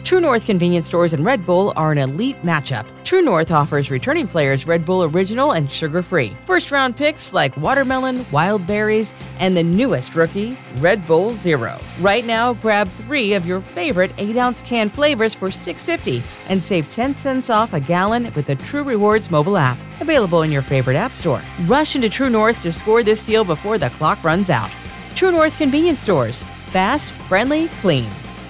True North convenience stores and Red Bull are an elite matchup. True North offers returning players Red Bull Original and sugar-free. First-round picks like watermelon, wild berries, and the newest rookie, Red Bull Zero. Right now, grab 3 of your favorite 8-ounce can flavors for $6.50 and save 10 cents off a gallon with the True Rewards mobile app. Available in your favorite app store. Rush into True North to score this deal before the clock runs out. True North convenience stores. Fast, friendly, clean.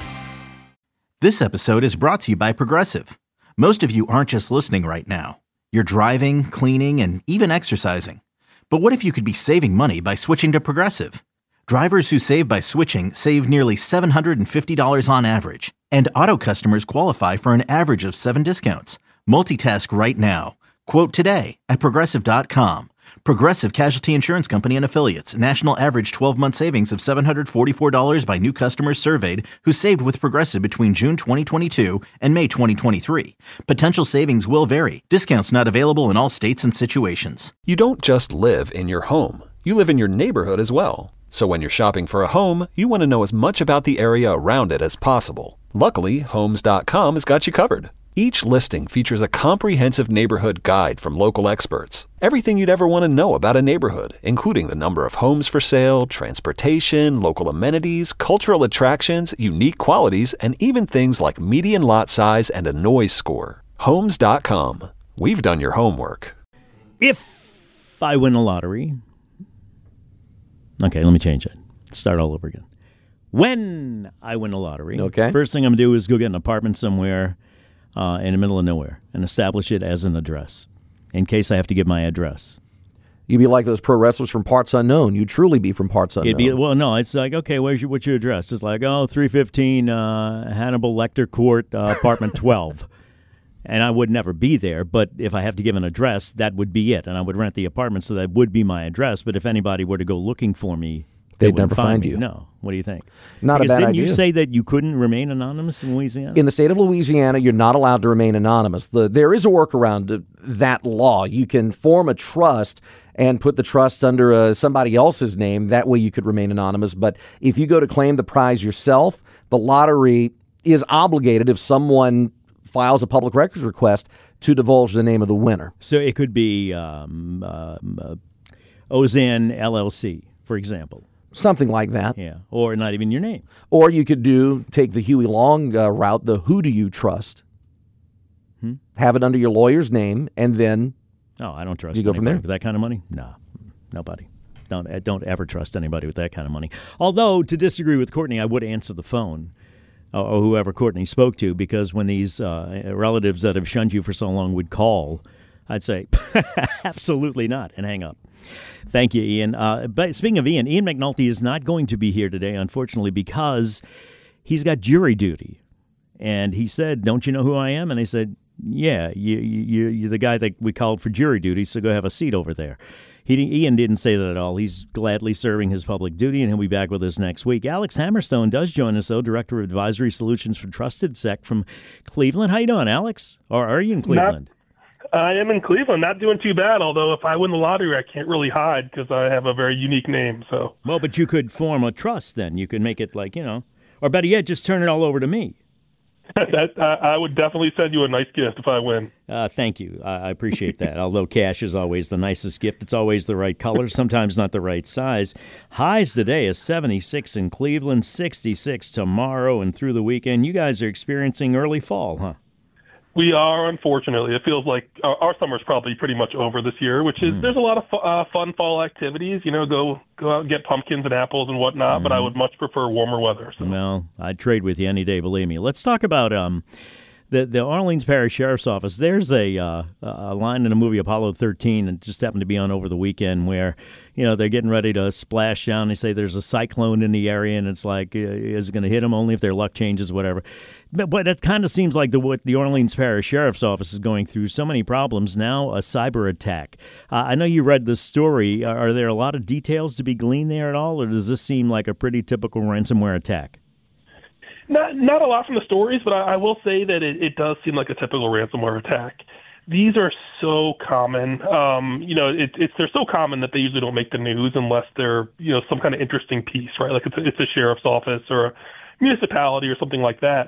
This episode is brought to you by Progressive. Most of you aren't just listening right now. You're driving, cleaning, and even exercising. But what if you could be saving money by switching to Progressive? Drivers who save by switching save nearly $750 on average. And auto customers qualify for an average of 7 discounts. Multitask right now. Quote today at Progressive.com. Progressive Casualty Insurance Company and Affiliates. National average 12-month savings of $744 by new customers surveyed who saved with Progressive between June 2022 and May 2023. Potential savings will vary. Discounts not available in all states and situations. You don't just live in your home. You live in your neighborhood as well. So when you're shopping for a home, you want to know as much about the area around it as possible. Luckily, Homes.com has got you covered. Each listing features a comprehensive neighborhood guide from local experts. Everything you'd ever want to know about a neighborhood, including the number of homes for sale, transportation, local amenities, cultural attractions, unique qualities, and even things like median lot size and a noise score. Homes.com. We've done your homework. If I win the lottery... Okay, let me change it. Start all over again. When I win the lottery, first thing I'm going to do is go get an apartment somewhere in the middle of nowhere and establish it as an address in case I have to give my address. You'd be like those pro wrestlers from Parts Unknown. You'd truly be from Parts Unknown. Well, no, it's like, okay, what's your address? It's like, 315 Hannibal Lecter Court, apartment 12. And I would never be there, but if I have to give an address, that would be it. And I would rent the apartment, so that would be my address. But if anybody were to go looking for me, they'd never find you. No. What do you think? Not a bad idea. Didn't you say that you couldn't remain anonymous in Louisiana? In the state of Louisiana, you're not allowed to remain anonymous. There is a workaround to that law. You can form a trust and put the trust under somebody else's name. That way you could remain anonymous. But if you go to claim the prize yourself, the lottery is obligated, if someone files a public records request, to divulge the name of the winner. So it could be Ozan LLC, for example. Something like that. Yeah, or not even your name. Or you could take the Huey Long route, the who do you trust? Have it under your lawyer's name, and then I don't trust you go from there. With that kind of money? No, nobody. Don't ever trust anybody with that kind of money. Although, to disagree with Courtney, I would answer the phone. Or whoever Courtney spoke to, because when these relatives that have shunned you for so long would call, I'd say, absolutely not, and hang up. Thank you, Ian. But speaking of Ian McNulty is not going to be here today, unfortunately, because he's got jury duty. And he said, don't you know who I am? And they said, yeah, you're the guy that we called for jury duty, so go have a seat over there. Ian didn't say that at all. He's gladly serving his public duty, and he'll be back with us next week. Alex Hammerstone does join us, though, Director of Advisory Solutions for Trusted Sec from Cleveland. How you doing, Alex? Or are you in Cleveland? I am in Cleveland. Not doing too bad, although if I win the lottery, I can't really hide because I have a very unique name. So, well, but you could form a trust then. You could make it like, or better yet, just turn it all over to me. I would definitely send you a nice gift if I win. Thank you. I appreciate that. Although cash is always the nicest gift. It's always the right color, sometimes not the right size. Highs today is 76 in Cleveland, 66 tomorrow, and through the weekend. You guys are experiencing early fall, huh? We are, unfortunately. It feels like our summer's probably pretty much over this year, which is there's a lot of fun fall activities. Go out and get pumpkins and apples and whatnot, but I would much prefer warmer weather. So. Well, I'd trade with you any day, believe me. Let's talk about the Orleans Parish Sheriff's Office. There's a line in the movie Apollo 13 that just happened to be on over the weekend where, they're getting ready to splash down. They say there's a cyclone in the area, and it's like, is it going to hit them? Only if their luck changes, whatever. But it kind of seems like what the Orleans Parish Sheriff's Office is going through so many problems now, a cyber attack. I know you read the story. Are there a lot of details to be gleaned there at all, or does this seem like a pretty typical ransomware attack? Not a lot from the stories, but I will say that it does seem like a typical ransomware attack. These are so common. They're so common that they usually don't make the news unless they're some kind of interesting piece, right? Like it's a sheriff's office or a municipality or something like that.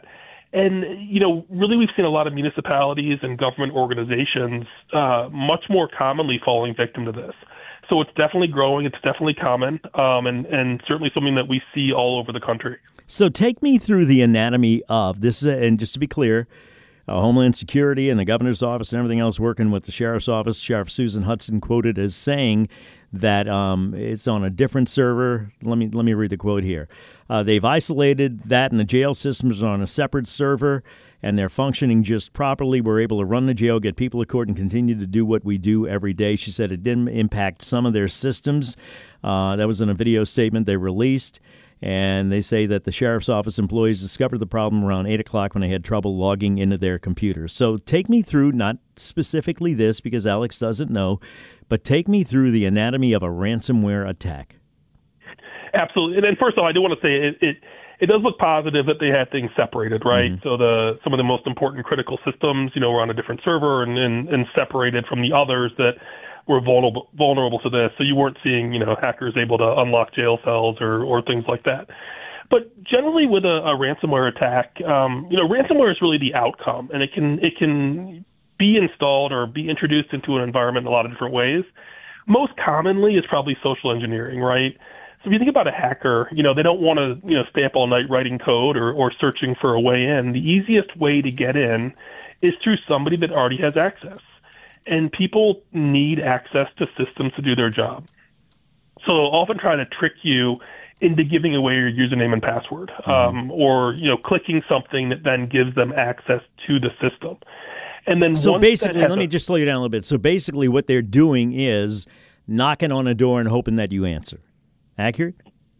And, really we've seen a lot of municipalities and government organizations much more commonly falling victim to this. So it's definitely growing. It's definitely common, and certainly something that we see all over the country. So take me through the anatomy of this, and just to be clear, Homeland Security and the governor's office and everything else working with the sheriff's office. Sheriff Susan Hudson quoted as saying that it's on a different server. Let me read the quote here. They've isolated that, and the jail systems are on a separate server, and they're functioning just properly. We're able to run the jail, get people to court, and continue to do what we do every day. She said it didn't impact some of their systems. That was in a video statement they released. And they say that the sheriff's office employees discovered the problem around 8 o'clock when they had trouble logging into their computers. So take me through, not specifically this because Alex doesn't know, but take me through the anatomy of a ransomware attack. Absolutely. And first of all, I do want to say it does look positive that they had things separated, right? Mm-hmm. So some of the most important critical systems, were on a different server and separated from the others that were vulnerable to this. So you weren't seeing, hackers able to unlock jail cells or things like that. But generally with a ransomware attack, ransomware is really the outcome, and it can be installed or be introduced into an environment in a lot of different ways. Most commonly is probably social engineering, right? So if you think about a hacker, they don't want to, stay up all night writing code or searching for a way in. The easiest way to get in is through somebody that already has access. And people need access to systems to do their job. So they'll often try to trick you into giving away your username and password, or clicking something that then gives them access to the system. And then so basically, let me just slow you down a little bit. So basically, what they're doing is knocking on a door and hoping that you answer. Accurate?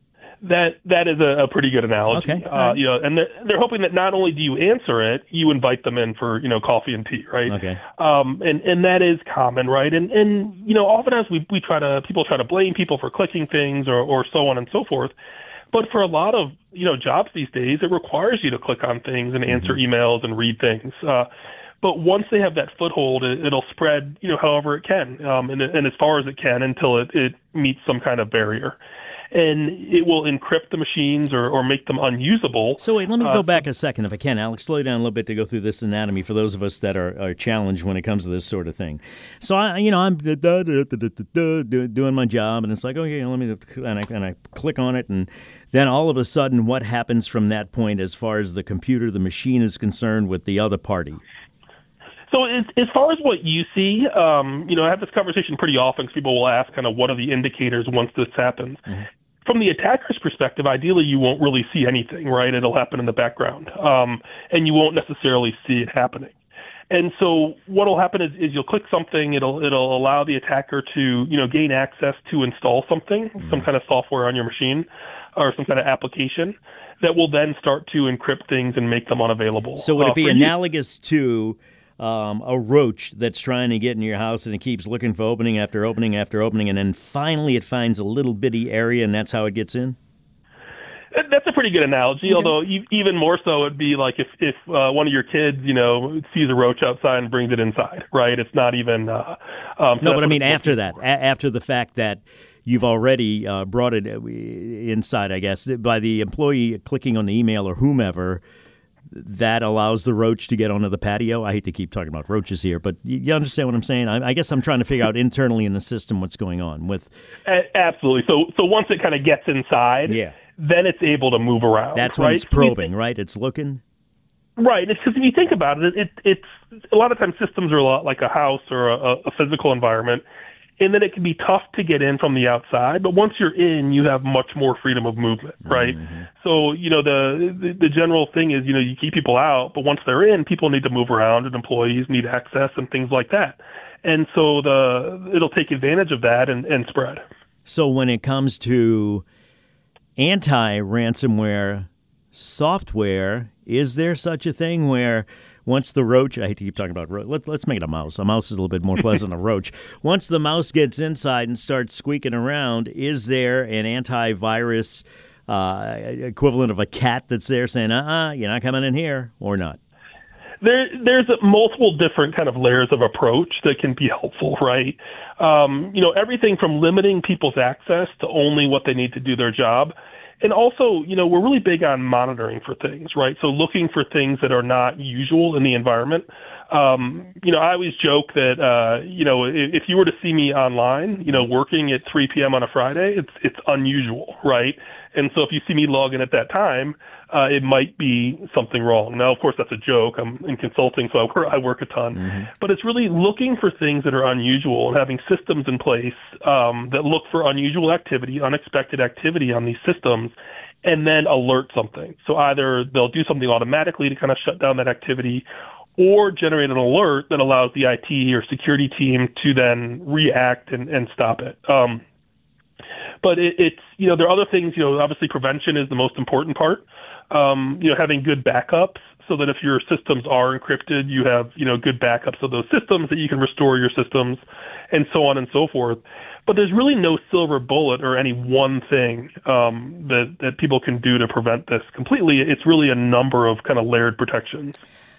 That is a pretty good analogy. Okay. Right. And they're hoping that not only do you answer it, you invite them in for coffee and tea, right? Okay. And that is common, right? And oftentimes people try to blame people for clicking things or so on and so forth. But for a lot of jobs these days, it requires you to click on things and answer emails and read things. But once they have that foothold, it'll spread however it can, and as far as it can until it meets some kind of barrier. And it will encrypt the machines or make them unusable. So wait, let me go back a second if I can. Alex, slow down a little bit to go through this anatomy for those of us that are challenged when it comes to this sort of thing. So I'm doing my job, and it's like, okay, let me, and I click on it, and then all of a sudden, what happens from that point as far as the computer, the machine is concerned with the other party? So as far as what you see, I have this conversation pretty often because people will ask kind of what are the indicators once this happens. Mm-hmm. From the attacker's perspective, ideally you won't really see anything, right? It'll happen in the background, and you won't necessarily see it happening. And so what will happen is you'll click something, it'll allow the attacker to gain access to install something, some kind of software on your machine or some kind of application that will then start to encrypt things and make them unavailable. So would it be analogous to a roach that's trying to get in your house and it keeps looking for opening after opening after opening, and then finally it finds a little bitty area and that's how it gets in? That's a pretty good analogy, although even more so it'd be like if one of your kids, sees a roach outside and brings it inside, right? It's not even... no, but I mean after that, after the fact that you've already brought it inside, I guess, by the employee clicking on the email or whomever, that allows the roach to get onto the patio. I hate to keep talking about roaches here, but you understand what I'm saying? I guess I'm trying to figure out internally in the system what's going on with... Absolutely. So once it kind of gets inside, then it's able to move around. That's when it's probing, right? It's looking? Right. It's because if you think about it, it's a lot of times systems are a lot like a house or a physical environment, and then it can be tough to get in from the outside. But once you're in, you have much more freedom of movement, right? Mm-hmm. So, the general thing is, you keep people out, but once they're in, people need to move around and employees need access and things like that. And so it'll take advantage of that and spread. So when it comes to anti-ransomware software, is there such a thing where once the roach, I hate to keep talking about roach, let's make it a mouse. A mouse is a little bit more pleasant than a roach. Once the mouse gets inside and starts squeaking around, is there an antivirus equivalent of a cat that's there saying, you're not coming in here, or not? There's multiple different kind of layers of approach that can be helpful, right? Everything from limiting people's access to only what they need to do their job And also, we're really big on monitoring for things, right? So looking for things that are not usual in the environment. I always joke that, if you were to see me online, working at 3 p.m. on a Friday, it's unusual, right? And so if you see me log in at that time, it might be something wrong. Now, of course, that's a joke. I'm in consulting, so I work a ton. Mm-hmm. But it's really looking for things that are unusual and having systems in place that look for unusual activity, unexpected activity on these systems, and then alert something. So either they'll do something automatically to kind of shut down that activity, or generate an alert that allows the IT or security team to then react and stop it. But it's, there are other things, obviously prevention is the most important part. Having good backups so that if your systems are encrypted, you have, good backups of those systems that you can restore your systems and so on and so forth. But there's really no silver bullet or any one thing that people can do to prevent this completely. It's really a number of kind of layered protections.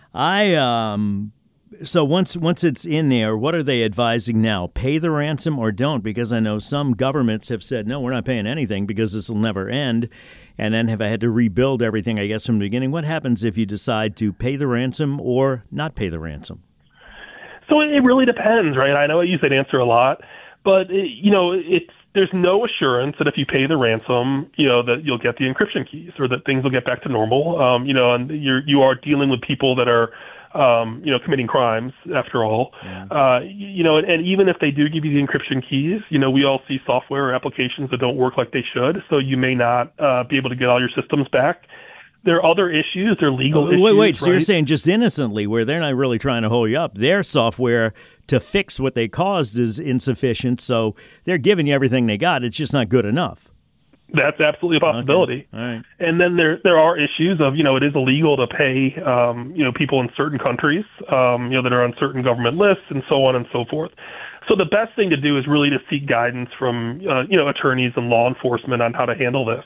So once it's in there, what are they advising now? Pay the ransom or don't? Because I know some governments have said, no, we're not paying anything because this will never end, and then have had to rebuild everything, I guess, from the beginning. What happens if you decide to pay the ransom or not pay the ransom? So it really depends, right? I know I use that answer a lot, but there's no assurance that if you pay the ransom, that you'll get the encryption keys or that things will get back to normal. And you are dealing with people that are, committing crimes after all. Yeah. And even if they do give you the encryption keys, we all see software or applications that don't work like they should. So you may not be able to get all your systems back. There are other issues. There are legal issues. Wait. So right? You're saying just innocently, where they're not really trying to hold you up. Their software to fix what they caused is insufficient, so they're giving you everything they got. It's just not good enough. That's absolutely a possibility. Okay. All right. And then there are issues of, it is illegal to pay, people in certain countries, that are on certain government lists and so on and so forth. So the best thing to do is really to seek guidance from, attorneys and law enforcement on how to handle this.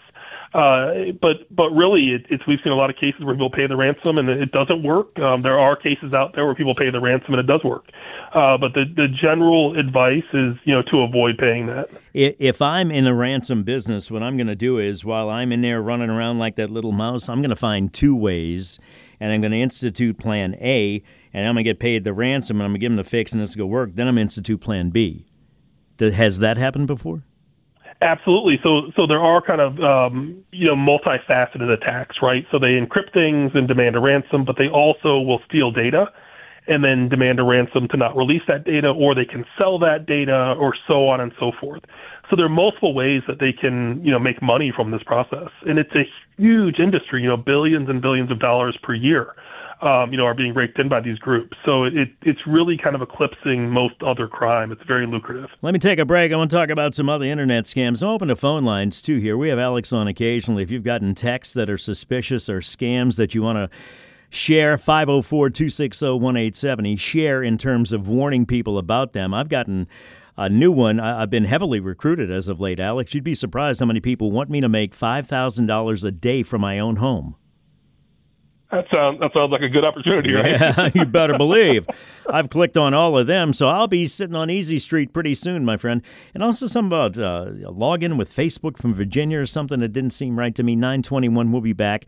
But really, we've seen a lot of cases where people pay the ransom and it doesn't work. There are cases out there where people pay the ransom and it does work. But the general advice is, to avoid paying that. If I'm in a ransom business, what I'm going to do is, while I'm in there running around like that little mouse, I'm going to find two ways, and I'm going to institute plan A, and I'm going to get paid the ransom, and I'm going to give them the fix, and this will go work. Then I'm going to institute plan B. Has that happened before? Absolutely. So there are kind of, multifaceted attacks, right? So they encrypt things and demand a ransom, but they also will steal data and then demand a ransom to not release that data, or they can sell that data, or so on and so forth. So there are multiple ways that they can, make money from this process. And it's a huge industry, billions and billions of dollars per year, are being raked in by these groups. So it's really kind of eclipsing most other crime. It's very lucrative. Let me take a break. I want to talk about some other internet scams. I'm open to phone lines, too, here. We have Alex on occasionally. If you've gotten texts that are suspicious or scams that you want to share, 504-260-1870. Share in terms of warning people about them. I've gotten a new one. I've been heavily recruited as of late, Alex. You'd be surprised how many people want me to make $5,000 a day from my own home. That sounds like a good opportunity, right? Yeah, you better believe. I've clicked on all of them, so I'll be sitting on Easy Street pretty soon, my friend. And also something about login with Facebook from Virginia or something that didn't seem right to me. 921, we'll be back.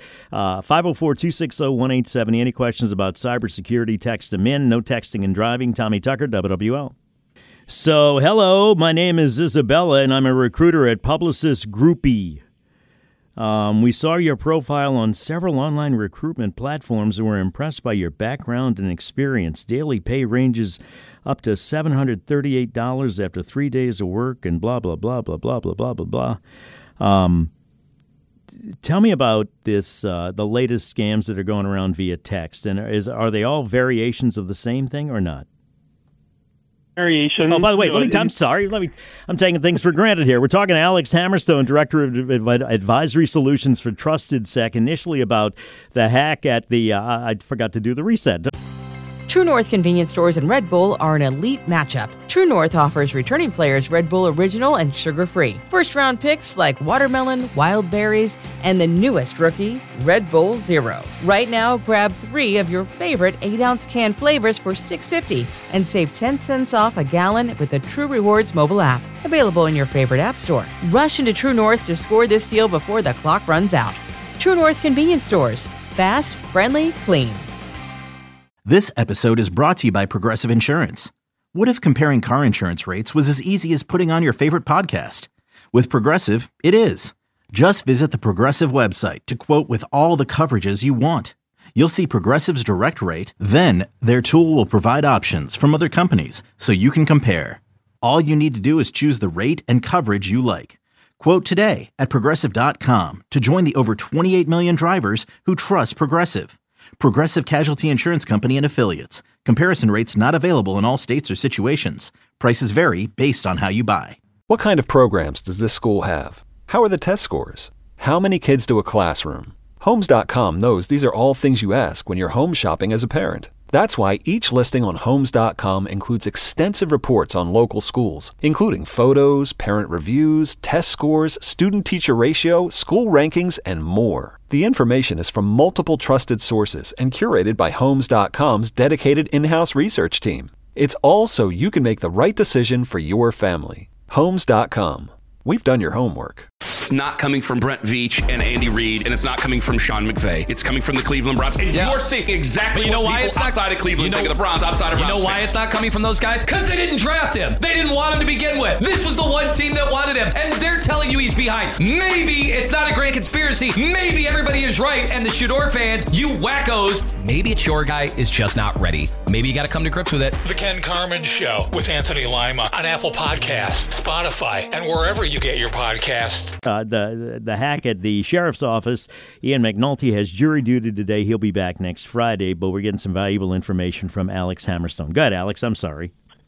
504-260-1870. Any questions about cybersecurity, text them in. No texting and driving. Tommy Tucker, WWL. So, hello, my name is Isabella, and I'm a recruiter at Publicis Groupie. We saw your profile on several online recruitment platforms and were impressed by your background and experience. Daily pay ranges up to $738 after 3 days of work and blah, blah, blah, blah, blah, blah, blah, blah, blah. Tell me about this, the latest scams that are going around via text. And are they all variations of the same thing or not? Variation. Oh, by the way, I'm sorry. I'm taking things for granted here. We're talking to Alex Hammerstone, Director of Advisory Solutions for Trusted Sec, initially about the hack at the, I forgot to do the reset. True North convenience stores and Red Bull are an elite matchup. True North offers returning players Red Bull Original and sugar-free. First-round picks like watermelon, wild berries, and the newest rookie, Red Bull Zero. Right now, grab 3 of your favorite 8-ounce can flavors for $6.50 and save 10 cents off a gallon with the True Rewards mobile app. Available in your favorite app store. Rush into True North to score this deal before the clock runs out. True North convenience stores. Fast, friendly, clean. This episode is brought to you by Progressive Insurance. What if comparing car insurance rates was as easy as putting on your favorite podcast? With Progressive, it is. Just visit the Progressive website to quote with all the coverages you want. You'll see Progressive's direct rate, then their tool will provide options from other companies so you can compare. All you need to do is choose the rate and coverage you like. Quote today at Progressive.com to join the over 28 million drivers who trust Progressive. Progressive Casualty Insurance Company and Affiliates. Comparison rates not available in all states or situations. Prices vary based on how you buy. What kind of programs does this school have? How are the test scores? How many kids do a classroom? Homes.com knows these are all things you ask when you're home shopping as a parent. That's why each listing on Homes.com includes extensive reports on local schools, including photos, parent reviews, test scores, student-teacher ratio, school rankings, and more. The information is from multiple trusted sources and curated by Homes.com's dedicated in-house research team. It's all so you can make the right decision for your family. Homes.com. We've done your homework. It's not coming from Brent Veach and Andy Reid, and it's not coming from Sean McVay. It's coming from the Cleveland Browns. And you're seeing exactly what people outside of Cleveland think of the Browns, outside of Browns. You know why it's not coming from those guys? Because they didn't draft him. They didn't want him to begin with. This was the one team that wanted him, and they're telling you he's behind. Maybe it's not a grand conspiracy. Maybe everybody is right, and the Shador fans, you wackos, maybe it's your guy is just not ready. Maybe you got to come to grips with it. The Ken Carman Show with Anthony Lima on Apple Podcasts, Spotify, and wherever you get your podcasts. The hack at the sheriff's office, Ian McNulty, has jury duty today. He'll be back next Friday, but we're getting some valuable information from Alex Hammerstone. Go ahead, Alex. I'm sorry.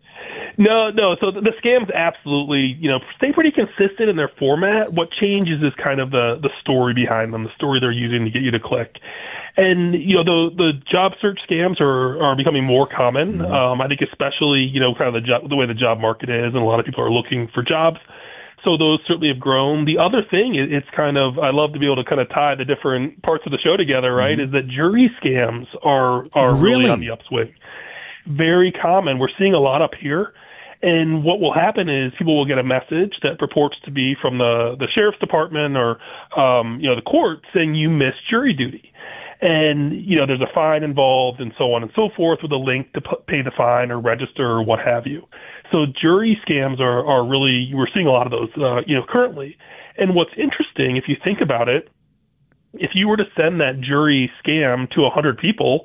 No. So the scams absolutely, stay pretty consistent in their format. What changes is kind of the story behind them, the story they're using to get you to click. And, the job search scams are becoming more common. Mm-hmm. I think especially, kind of the way the job market is, and a lot of people are looking for jobs. So those certainly have grown. The other thing, it's kind of, I love to be able to kind of tie the different parts of the show together, right, is that jury scams are really on the upswing. Very common. We're seeing a lot up here. And what will happen is people will get a message that purports to be from the sheriff's department or, the court saying you missed jury duty. And, there's a fine involved and so on and so forth with a link to pay the fine or register or what have you. So jury scams are really, we're seeing a lot of those, currently. And what's interesting, if you think about it, if you were to send that jury scam to 100 people,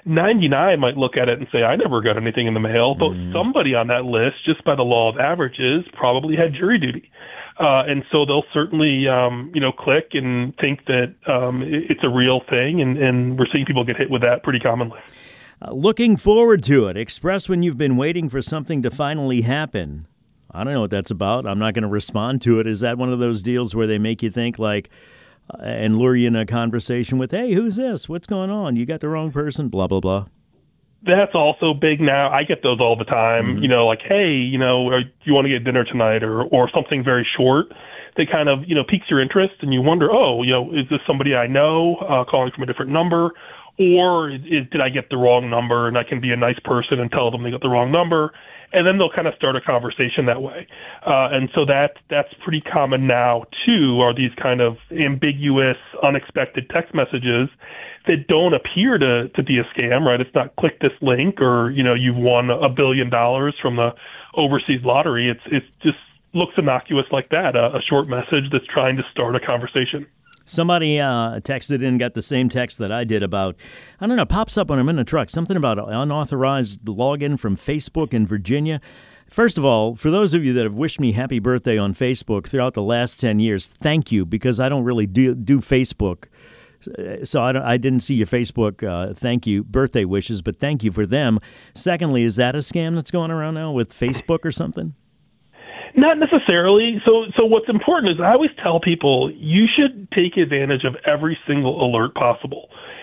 99 might look at it and say, I never got anything in the mail. But somebody on that list, just by the law of averages, probably had jury duty. And so they'll certainly, click and think that it's a real thing. And we're seeing people get hit with that pretty commonly. Looking forward to it. Express when you've been waiting for something to finally happen. I don't know what that's about. I'm not going to respond to it. Is that one of those deals where they make you think and lure you in a conversation with, hey, who's this? What's going on? You got the wrong person, blah, blah, blah. That's also big now. I get those all the time, like, hey, you want to get dinner tonight or something very short that kind of, piques your interest and you wonder, is this somebody I know calling from a different number? Or did I get the wrong number and I can be a nice person and tell them they got the wrong number? And then they'll kind of start a conversation that way. And so that's pretty common now, too, are these kind of ambiguous, unexpected text messages that don't appear to be a scam, right? It's not click this link or, you've won $1 billion from the overseas lottery. It just looks innocuous like that, a short message that's trying to start a conversation. Somebody texted in, got the same text that I did about, I don't know, pops up when I'm in the truck, something about unauthorized login from Facebook in Virginia. First of all, for those of you that have wished me happy birthday on Facebook throughout the last 10 years, thank you, because I don't really do Facebook. So I didn't see your Facebook thank you birthday wishes, but thank you for them. Secondly, is that a scam that's going around now with Facebook or something? Not necessarily. So what's important is I always tell people you should take advantage of every single alert possible.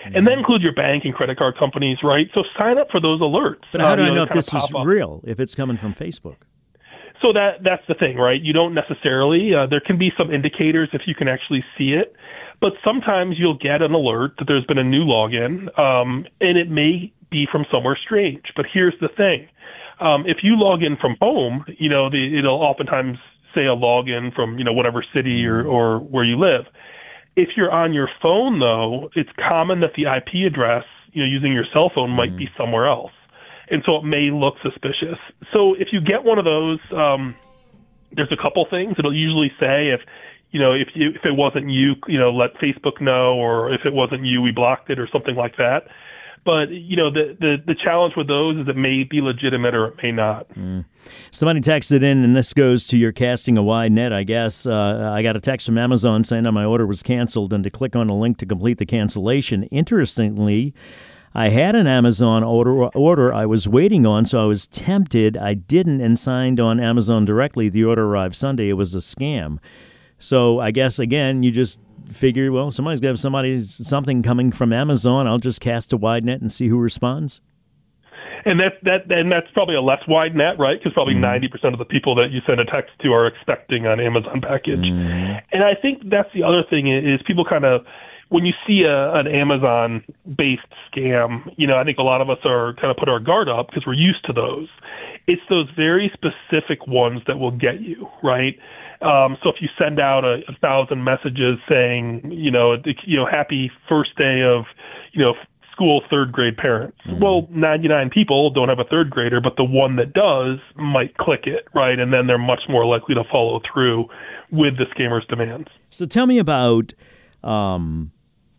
And that includes your bank and credit card companies, right? So sign up for those alerts. But how do I know if this is real, if it's coming from Facebook? So that's the thing, right? You don't necessarily. There can be some indicators if you can actually see it. But sometimes you'll get an alert that there's been a new login, and it may be from somewhere strange. But here's the thing. If you log in from home, it'll oftentimes say a login from, whatever city or where you live. If you're on your phone, though, it's common that the IP address, using your cell phone might be somewhere else. And so it may look suspicious. So if you get one of those, there's a couple things. It'll usually say if it wasn't you, let Facebook know, or if it wasn't you, we blocked it, or something like that. But, the challenge with those is it may be legitimate or it may not. Somebody texted in, and this goes to your casting a wide net, I guess. I got a text from Amazon saying that my order was canceled and to click on a link to complete the cancellation. Interestingly, I had an Amazon order I was waiting on, so I was tempted. I didn't and signed on Amazon directly. The order arrived Sunday. It was a scam. So I guess, again, you just figure, well, somebody's got to have something coming from Amazon. I'll just cast a wide net and see who responds. And that's probably a less wide net, right? Because probably 90% of the people that you send a text to are expecting an Amazon package. And I think that's the other thing is people kind of, when you see an Amazon-based scam, I think a lot of us are kind of put our guard up because we're used to those. It's those very specific ones that will get you, right? So if you send out 1,000 messages saying, happy first day of, school third grade parents. Well, 99 people don't have a third grader, but the one that does might click it, right? And then they're much more likely to follow through with the scammer's demands. So tell me about some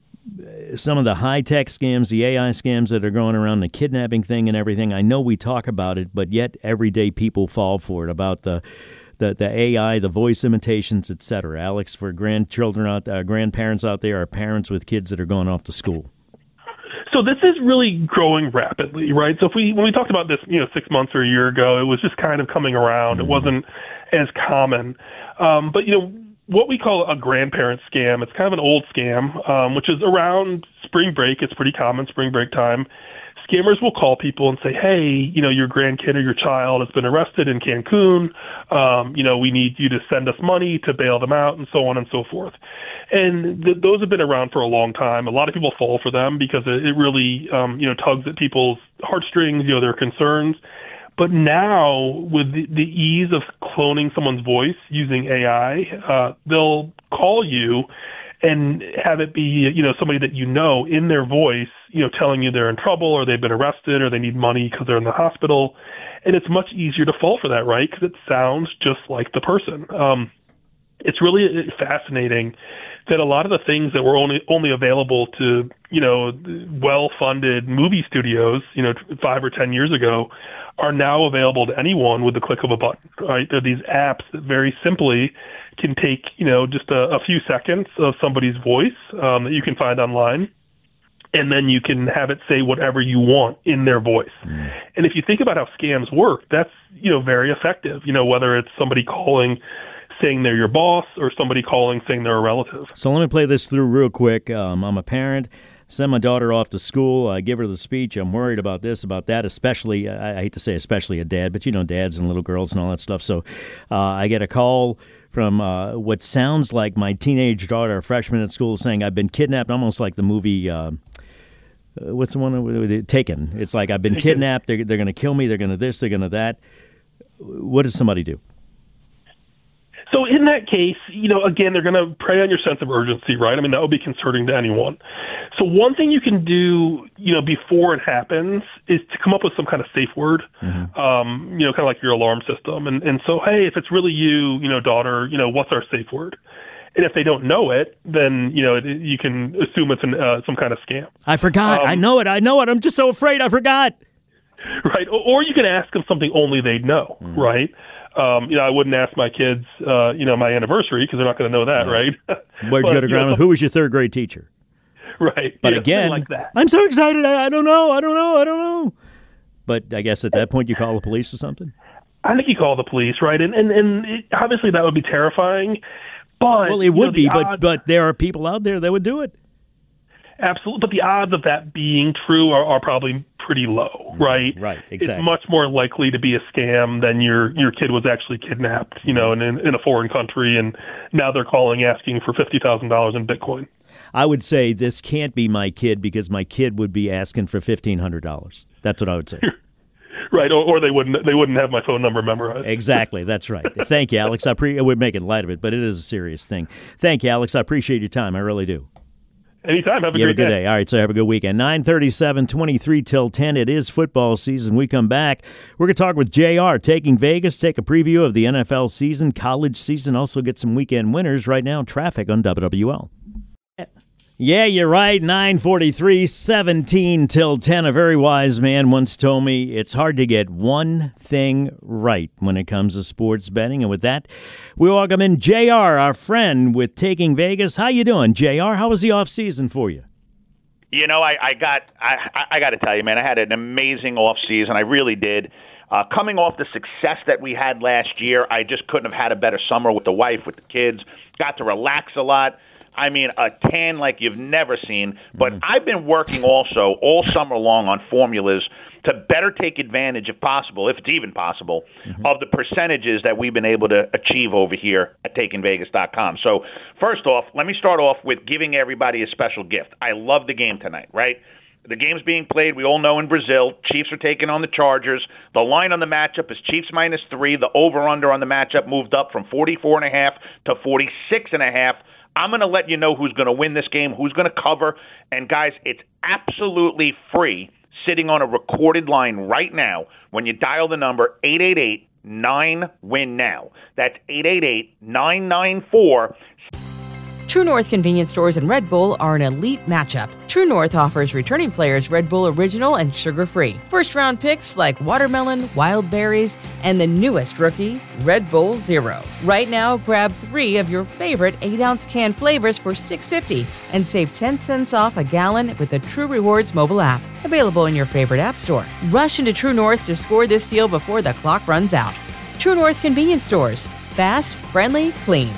of the high-tech scams, the AI scams that are going around, the kidnapping thing and everything. I know we talk about it, but yet everyday people fall for it, about the AI, the voice imitations, et cetera. Alex, for grandparents out there, or parents with kids that are going off to school. So this is really growing rapidly, right? So when we talked about this, 6 months or a year ago, it was just kind of coming around. It wasn't as common. But what we call a grandparent scam, it's kind of an old scam, which is around spring break. It's pretty common, spring break time. Scammers will call people and say, hey, your grandkid or your child has been arrested in Cancun. We need you to send us money to bail them out, and so on and so forth. And those have been around for a long time. A lot of people fall for them because it really, tugs at people's heartstrings, their concerns. But now, with the ease of cloning someone's voice using AI, they'll call you and have it be, somebody that in their voice, telling you they're in trouble or they've been arrested or they need money because they're in the hospital. And it's much easier to fall for that, right? Because it sounds just like the person. It's really fascinating that a lot of the things that were only available to, well-funded movie studios, 5 or 10 years ago, are now available to anyone with the click of a button, right? There are these apps that very simply can take, just a few seconds of somebody's voice that you can find online, and then you can have it say whatever you want in their voice. And if you think about how scams work, that's, very effective, whether it's somebody calling saying they're your boss or somebody calling saying they're a relative. So let me play this through real quick. I'm a parent. Send my daughter off to school. I give her the speech. I'm worried about this, about that, especially, I hate to say especially a dad, but dads and little girls and all that stuff. So I get a call from what sounds like my teenage daughter, a freshman at school, saying I've been kidnapped, almost like the movie, what's the one with Taken? It's like I've been kidnapped. They're going to kill me. They're going to this. They're going to that. What does somebody do? So in that case, again, they're going to prey on your sense of urgency, right? I mean, that would be concerning to anyone. So one thing you can do, before it happens is to come up with some kind of safe word, kind of like your alarm system. And so, hey, if it's really you, daughter, what's our safe word? And if they don't know it, then, you can assume it's some kind of scam. I forgot. I know it. I'm just so afraid. I forgot. Right. Or you can ask them something only they'd know, right? I wouldn't ask my kids, my anniversary because they're not going to know that, right? Where'd you go to grandma? Who was your third grade teacher? Right. But again, like that. I'm so excited. I don't know. But I guess at that point you call the police or something? I think you call the police, right? And obviously that would be terrifying. But well, it would be, but there are people out there that would do it. Absolutely, but the odds of that being true are probably pretty low, right? Right, exactly. It's much more likely to be a scam than your kid was actually kidnapped, in a foreign country, and now they're calling asking for $50,000 in Bitcoin. I would say this can't be my kid because my kid would be asking for $1,500. That's what I would say. Right, or they wouldn't have my phone number memorized. Exactly, that's right. Thank you, Alex. We're making light of it, but it is a serious thing. Thank you, Alex. I appreciate your time. I really do. Anytime. Have a great day. All right, so have a good weekend. 9:37, 23 till 10. It is football season. We come back. We're going to talk with JR, Taking Vegas, take a preview of the NFL season, college season, also get some weekend winners right now. Traffic on WWL. Yeah, you're right. 9:43, 17 till 10. A very wise man once told me it's hard to get one thing right when it comes to sports betting. And with that, we welcome in JR, our friend with Taking Vegas. How you doing, JR? How was the off season for you? I got to tell you, man, I had an amazing off season. I really did. Coming off the success that we had last year, I just couldn't have had a better summer with the wife, with the kids. Got to relax a lot. I mean, a tan like you've never seen. But I've been working also all summer long on formulas to better take advantage, if possible, if it's even possible, of the percentages that we've been able to achieve over here at TakingVegas.com. So first off, let me start off with giving everybody a special gift. I love the game tonight, right? The game's being played, we all know, in Brazil. Chiefs are taking on the Chargers. The line on the matchup is Chiefs -3. The over-under on the matchup moved up from 44.5 to 46.5. I'm going to let you know who's going to win this game, who's going to cover. And, guys, it's absolutely free sitting on a recorded line right now when you dial the number 888-9-WIN-NOW. That's 888-994. True North convenience stores and Red Bull are an elite matchup. True North offers returning players Red Bull Original and sugar-free. First-round picks like watermelon, wild berries, and the newest rookie, Red Bull Zero. Right now, grab 3 of your favorite 8-ounce can flavors for $6.50 and save 10 cents off a gallon with the True Rewards mobile app. Available in your favorite app store. Rush into True North to score this deal before the clock runs out. True North convenience stores. Fast, friendly, clean.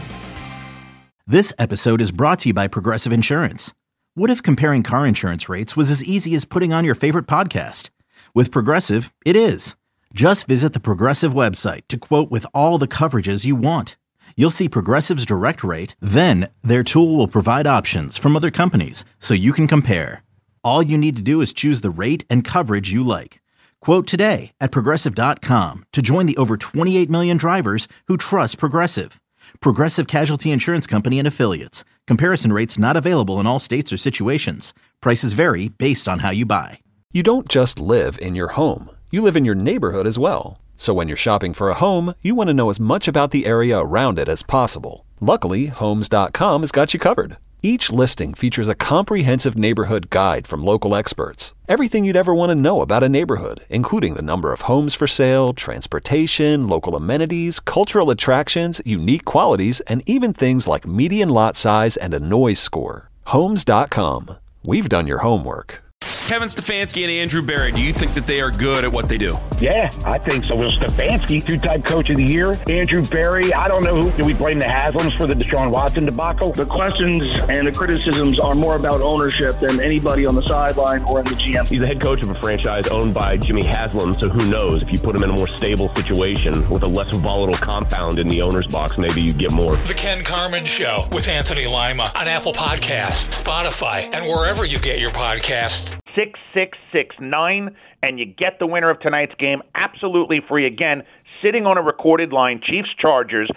This episode is brought to you by Progressive Insurance. What if comparing car insurance rates was as easy as putting on your favorite podcast? With Progressive, it is. Just visit the Progressive website to quote with all the coverages you want. You'll see Progressive's direct rate, then their tool will provide options from other companies so you can compare. All you need to do is choose the rate and coverage you like. Quote today at Progressive.com to join the over 28 million drivers who trust Progressive. Progressive Casualty Insurance Company and Affiliates. Comparison rates not available in all states or situations. Prices vary based on how you buy. You don't just live in your home. You live in your neighborhood as well. So when you're shopping for a home, you want to know as much about the area around it as possible. Luckily, Homes.com has got you covered. Each listing features a comprehensive neighborhood guide from local experts. Everything you'd ever want to know about a neighborhood, including the number of homes for sale, transportation, local amenities, cultural attractions, unique qualities, and even things like median lot size and a noise score. Homes.com. We've done your homework. Kevin Stefanski and Andrew Berry, do you think that they are good at what they do? Yeah, I think so. Well, Stefanski, 2-time coach of the year. Andrew Berry, I don't know who. Do we blame the Haslams for the Deshaun Watson debacle? The questions and the criticisms are more about ownership than anybody on the sideline or in the GM. He's the head coach of a franchise owned by Jimmy Haslam, so who knows? If you put him in a more stable situation with a less volatile compound in the owner's box, maybe you get more. The Ken Carman Show with Anthony Lima on Apple Podcasts, Spotify, and wherever you get your podcasts. 6669, and you get the winner of tonight's game absolutely free. Again, sitting on a recorded line, Chiefs-Chargers,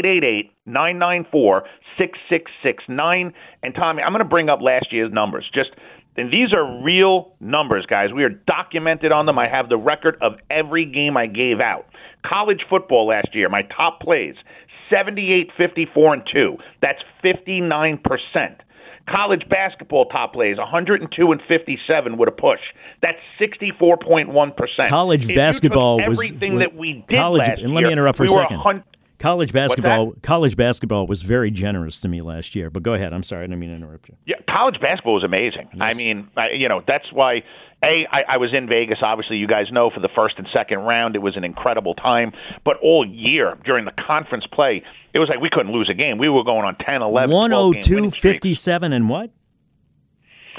888-994-6669. And Tommy, I'm going to bring up last year's numbers. And these are real numbers, guys. We are documented on them. I have the record of every game I gave out. College football last year, my top plays, 78, 54, and 2. That's 59%. College basketball top plays, 102 and 57 with a push. That's 64.1%. College basketball was everything that we did last year. And let me interrupt for a second. College basketball was very generous to me last year. But go ahead. I'm sorry. I didn't mean to interrupt you. Yeah, college basketball was amazing. Yes. I mean, that's why. I was in Vegas, obviously, you guys know, for the first and second round. It was an incredible time. But all year, during the conference play, it was like we couldn't lose a game. We were going on 10, 11, 102, 57, and what?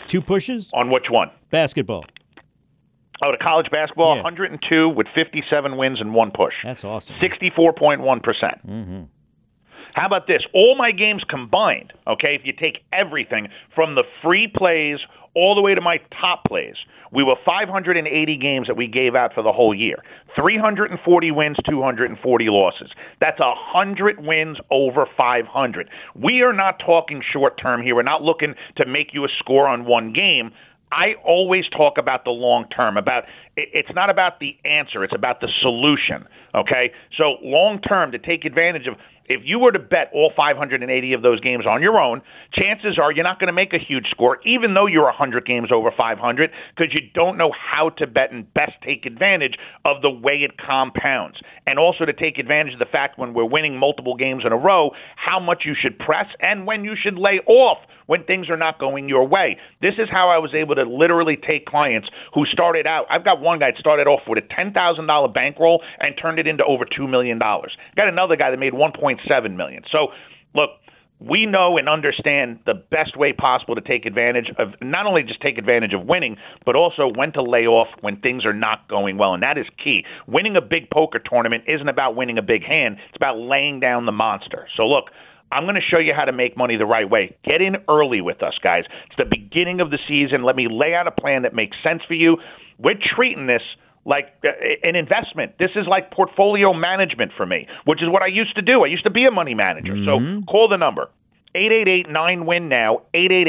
2 pushes? On which one? Basketball. Oh, to college basketball, Yeah. 102 with 57 wins and 1 push. That's awesome. 64.1%. Mm-hmm. How about this? All my games combined, okay, if you take everything from the free plays all the way to my top plays, we were 580 games that we gave out for the whole year. 340 wins, 240 losses. That's 100 wins over 500. We are not talking short term here. We're not looking to make you a score on one game. I always talk about the long term. It's not about the answer. It's about the solution, okay? So long term, to take advantage of, if you were to bet all 580 of those games on your own, chances are you're not going to make a huge score, even though you're 100 games over 500, because you don't know how to bet and best take advantage of the way it compounds. And also to take advantage of the fact when we're winning multiple games in a row, how much you should press and when you should lay off when things are not going your way. This is how I was able to literally take clients who started out. I've got one guy that started off with a $10,000 bankroll and turned it into over $2 million. Got another guy that made $1.7 million. So, look, we know and understand the best way possible to take advantage of, not only just take advantage of winning, but also when to lay off when things are not going well. And that is key. Winning a big poker tournament isn't about winning a big hand. It's about laying down the monster. So, look, I'm going to show you how to make money the right way. Get in early with us, guys. It's the beginning of the season. Let me lay out a plan that makes sense for you. We're treating this like an investment. This is like portfolio management for me, which is what I used to do. I used to be a money manager. So call the number, 888-9-WIN-NOW,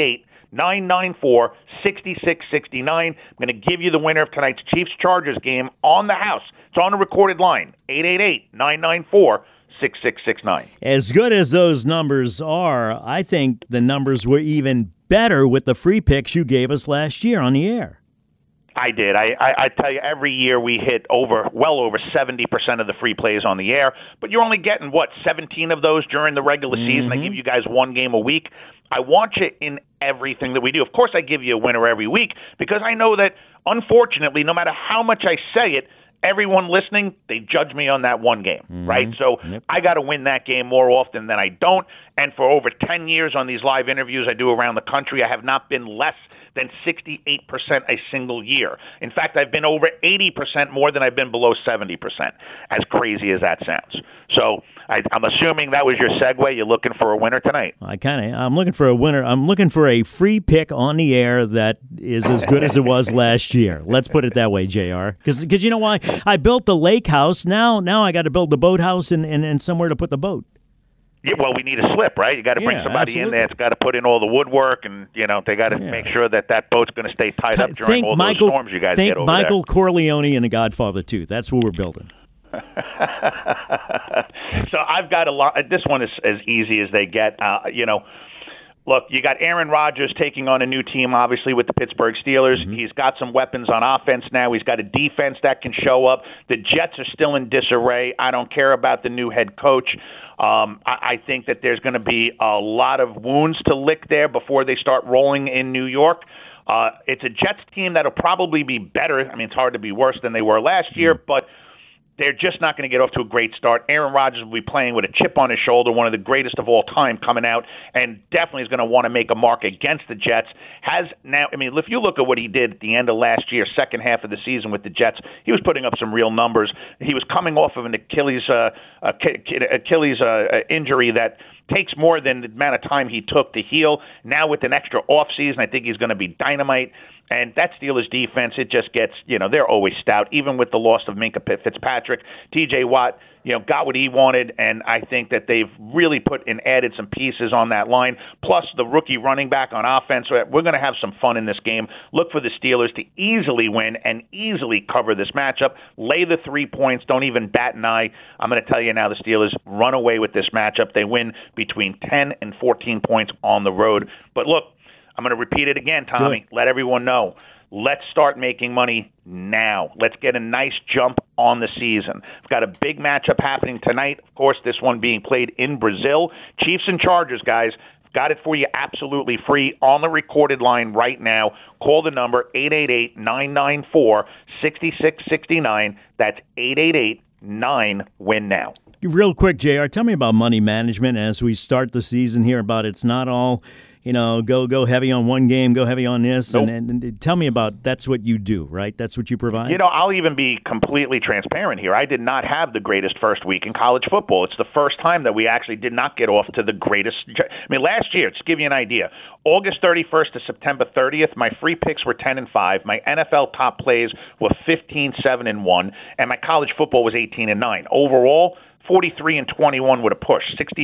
888-994-6669. I'm going to give you the winner of tonight's Chiefs-Chargers game on the house. It's on a recorded line, 888-994-6669. As good as those numbers are, I think the numbers were even better with the free picks you gave us last year on the air. I did. I tell you, every year we hit well over 70% of the free plays on the air, but you're only getting, 17 of those during the regular season. I give you guys one game a week. I want you in everything that we do. Of course, I give you a winner every week because I know that, unfortunately, no matter how much I say it, everyone listening, they judge me on that one game, right? So I got to win that game more often than I don't. And for over 10 years on these live interviews I do around the country, I have not been less than 68% a single year. In fact, I've been over 80% more than I've been below 70%, as crazy as that sounds. So I'm assuming that was your segue. You're looking for a winner tonight. I'm looking for a winner. I'm looking for a free pick on the air that is as good as it was last year. Let's put it that way, JR. Because you know why? I built the lake house. Now I got to build the boathouse and somewhere to put the boat. Yeah, well, we need a slip, right? You got to bring somebody in there that's got to put in all the woodwork, and they got to make sure that boat's going to stay tied up during all those storms you guys get over there. Think Michael Corleone and The Godfather 2. That's what we're building. So I've got a lot. This one is as easy as they get. Look, you got Aaron Rodgers taking on a new team, obviously, with the Pittsburgh Steelers. He's got some weapons on offense now. He's got a defense that can show up. The Jets are still in disarray. I don't care about the new head coach. I think that there's going to be a lot of wounds to lick there before they start rolling in New York. It's a Jets team that'll probably be better. I mean, it's hard to be worse than they were last year, but they're just not going to get off to a great start. Aaron Rodgers will be playing with a chip on his shoulder, one of the greatest of all time coming out, and definitely is going to want to make a mark against the Jets. If you look at what he did at the end of last year, second half of the season with the Jets, he was putting up some real numbers. He was coming off of an Achilles injury that takes more than the amount of time he took to heal. Now with an extra offseason, I think he's going to be dynamite. And that Steelers defense, it just gets, they're always stout. Even with the loss of Minkah Fitzpatrick, T.J. Watt, got what he wanted, and I think that they've really put and added some pieces on that line, plus the rookie running back on offense. So we're going to have some fun in this game. Look for the Steelers to easily win and easily cover this matchup. Lay the 3 points. Don't even bat an eye. I'm going to tell you now, the Steelers run away with this matchup. They win between 10 and 14 points on the road. But look, I'm going to repeat it again, Tommy. Good. Let everyone know. Let's start making money now. Let's get a nice jump on the season. We've got a big matchup happening tonight. Of course, this one being played in Brazil. Chiefs and Chargers, guys. Got it for you absolutely free on the recorded line right now. Call the number 888-994-6669. That's 888-9-WIN-NOW. Real quick, JR, tell me about money management as we start the season here. It's not all go heavy on one game, go heavy on this, Nope. and tell me about that's what you do, right? That's what you provide. I'll even be completely transparent here. I did not have the greatest first week in college football. It's the first time that we actually did not get off to the greatest. Last year, to give you an idea, August 31st to September 30th, my free picks were 10-5. My NFL top plays were 15-7-1, and my college football was 18-9. Overall, 43-21 with a push,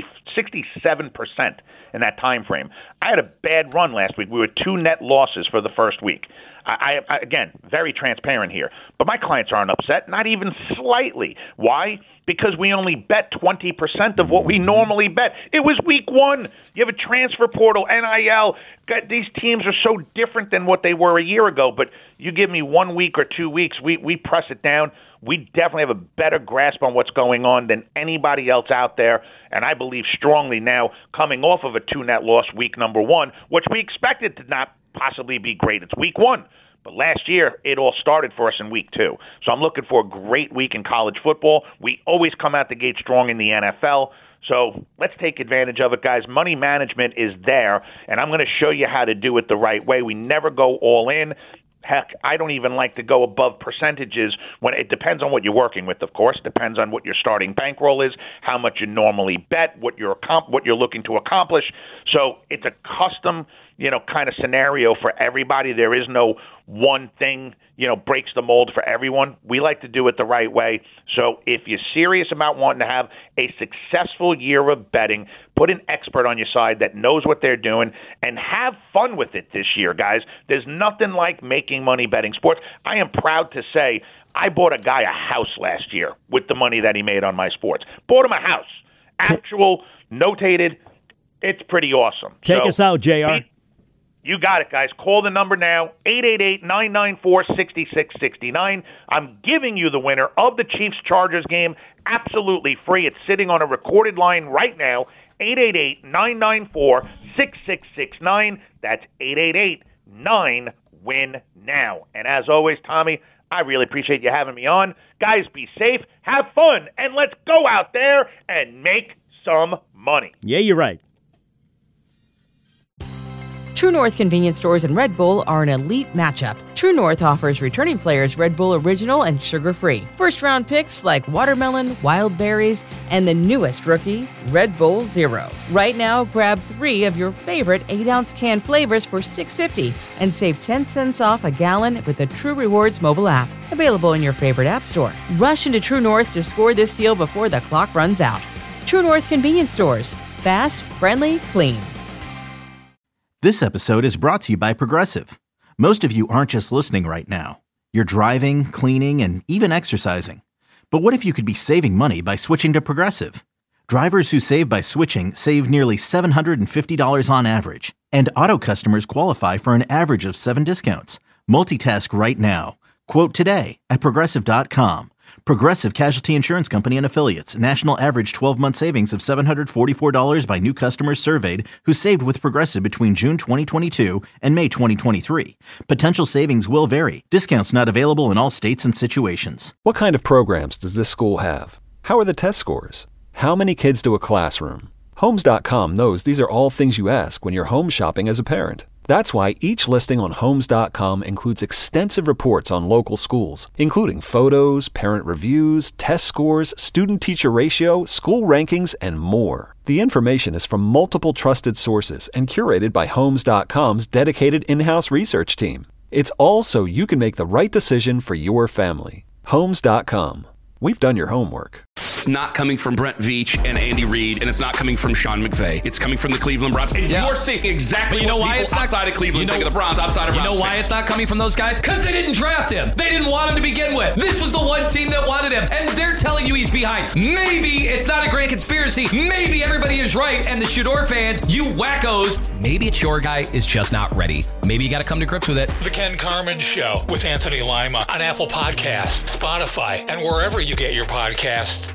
67% in that time frame. I had a bad run last week. We were 2 net losses for the first week. I again, very transparent here. But my clients aren't upset, not even slightly. Why? Because we only bet 20% of what we normally bet. It was week 1. You have a transfer portal, NIL. These teams are so different than what they were a year ago. But you give me 1 week or 2 weeks, we press it down. We definitely have a better grasp on what's going on than anybody else out there. And I believe strongly now, coming off of a 2-net loss week number 1, which we expected to not possibly be great. It's week 1. But last year, it all started for us in week 2. So I'm looking for a great week in college football. We always come out the gate strong in the NFL. So let's take advantage of it, guys. Money management is there, and I'm going to show you how to do it the right way. We never go all in. Heck, I don't even like to go above percentages. When it depends on what you're working with, of course. Depends on what your starting bankroll is, how much you normally bet, what you're looking to accomplish. So it's a custom, kind of scenario for everybody. There is no one thing, breaks the mold for everyone. We like to do it the right way. So if you're serious about wanting to have a successful year of betting, put an expert on your side that knows what they're doing and have fun with it this year, guys. There's nothing like making money betting sports. I am proud to say I bought a guy a house last year with the money that he made on my sports. Bought him a house. Actual, notated. It's pretty awesome. Take us out, JR. You got it, guys. Call the number now, 888-994-6669. I'm giving you the winner of the Chiefs-Chargers game absolutely free. It's sitting on a recorded line right now, 888-994-6669. That's 888-9-WIN-NOW. And as always, Tommy, I really appreciate you having me on. Guys, be safe, have fun, and let's go out there and make some money. Yeah, you're right. True North convenience stores and Red Bull are an elite matchup. True North offers returning players Red Bull Original and sugar-free. First-round picks like watermelon, wild berries, and the newest rookie, Red Bull Zero. Right now, grab 3 of your favorite 8-ounce can flavors for $6.50 and save 10 cents off a gallon with the True Rewards mobile app. Available in your favorite app store. Rush into True North to score this deal before the clock runs out. True North convenience stores. Fast, friendly, clean. This episode is brought to you by Progressive. Most of you aren't just listening right now. You're driving, cleaning, and even exercising. But what if you could be saving money by switching to Progressive? Drivers who save by switching save nearly $750 on average. And auto customers qualify for an average of 7 discounts. Multitask right now. Quote today at Progressive.com. Progressive Casualty Insurance Company and Affiliates. National average 12-month savings of $744 by new customers surveyed who saved with Progressive between June 2022 and May 2023. Potential savings will vary. Discounts not available in all states and situations. What kind of programs does this school have? How are the test scores? How many kids to a classroom? Homes.com knows these are all things you ask when you're home shopping as a parent. That's why each listing on Homes.com includes extensive reports on local schools, including photos, parent reviews, test scores, student-teacher ratio, school rankings, and more. The information is from multiple trusted sources and curated by Homes.com's dedicated in-house research team. It's all so you can make the right decision for your family. Homes.com. We've done your homework. It's not coming from Brent Veach and Andy Reid, and it's not coming from Sean McVay. It's coming from the Cleveland Browns. And you're seeing exactly what people outside of Cleveland think of the Browns, outside of Browns. You know why it's not coming from those guys? Because they didn't draft him. They didn't want him to begin with. This was the one team that wanted him, and they're telling you he's behind. Maybe it's not a grand conspiracy. Maybe everybody is right, and the Shador fans, you wackos, maybe it's your guy is just not ready. Maybe you got to come to grips with it. The Ken Carman Show with Anthony Lima on Apple Podcasts, Spotify, and wherever you get your podcasts.